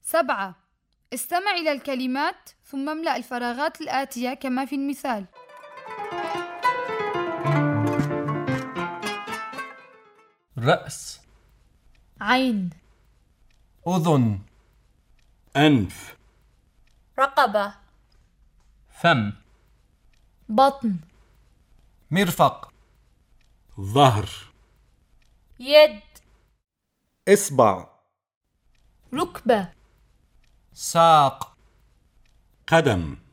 7. استمع إلى الكلمات ثم املأ الفراغات الآتية كما في المثال. رأس، عين، أذن، أنف، رقبة، فم، بطن، مرفق، ظهر، يد، إصبع، ركبة، ساق، قدم.